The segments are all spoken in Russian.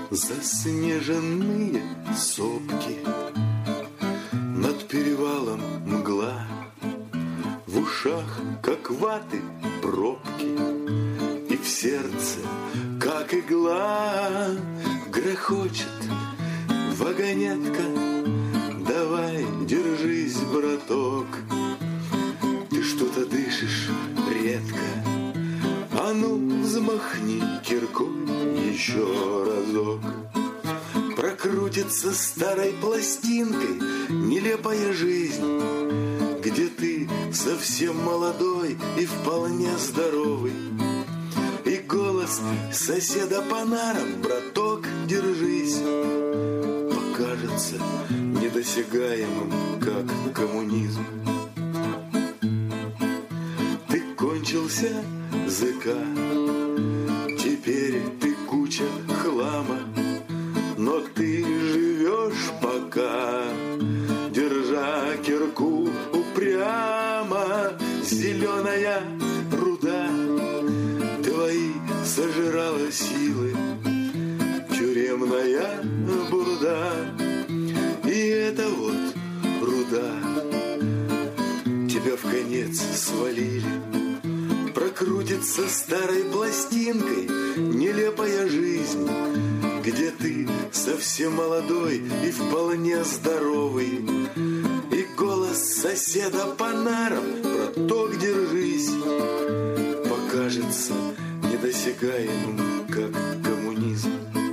Заснеженные сопки, над перевалом мгла, в ушах, как ваты, пробки, и в сердце, как игла, грохочет вагонетка. Давай, держись, браток, ты что-то дышишь редко. А ну, взмахни киркой еще разок. Прокрутится старой пластинкой нелепая жизнь, где ты совсем молодой и вполне здоровый. И голос соседа по нарам: браток, держись, покажется недосягаемым, как коммунизм. Ты кончился, ЗК, теперь ты куча хлама, но ты живешь пока, держа кирку упрямо. Зеленая руда твои сожрала силы, тюремная бурда. И это вот руда тебя в конец свалили. Прокрутится старой пластинкой нелепая жизнь, где ты совсем молодой и вполне здоровый. И голос соседа по нарам: браток, держись, покажется недосягаемым, как коммунизм.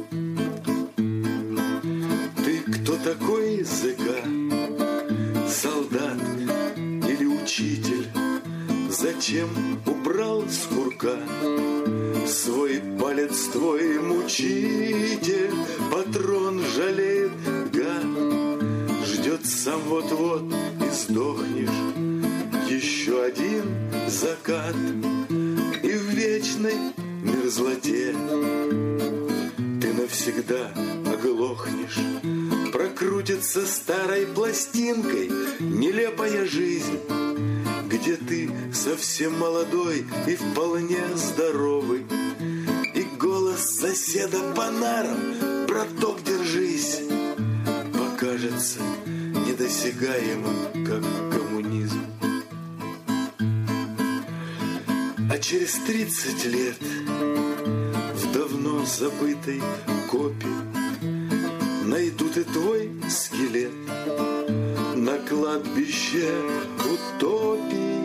Ты кто такой, ЗК? Солдат или учитель? Зачем убрал с курка свой палец твой мучитель? Патрон жалеет, гад, ждет сам вот-вот и сдохнешь. Еще один закат, и в вечной мерзлоте ты навсегда оглохнешь. Прокрутится старой пластинкой нелепая жизнь, где ты совсем молодой и вполне здоровый. И голос соседа по нарам: браток, держись, покажется недосягаемым, как коммунизм. А через 30 лет в давно забытой копе найдут и твой скелет на кладбище утопий.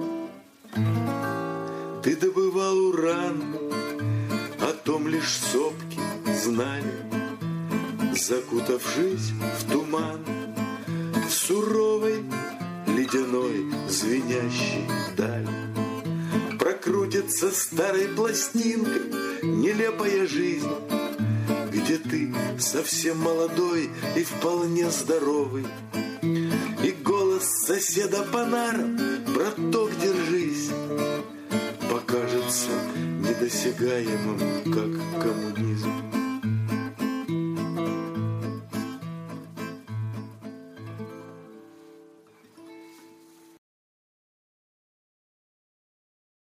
Ты добывал уран, о том лишь сопки знали, закутавшись в туман, в суровой ледяной звенящей дали. Прокрутится старой пластинкой нелепая жизнь, где ты совсем молодой и вполне здоровый. И голос соседа по нарам: браток, держись, покажется недосягаемым, как коммунизм.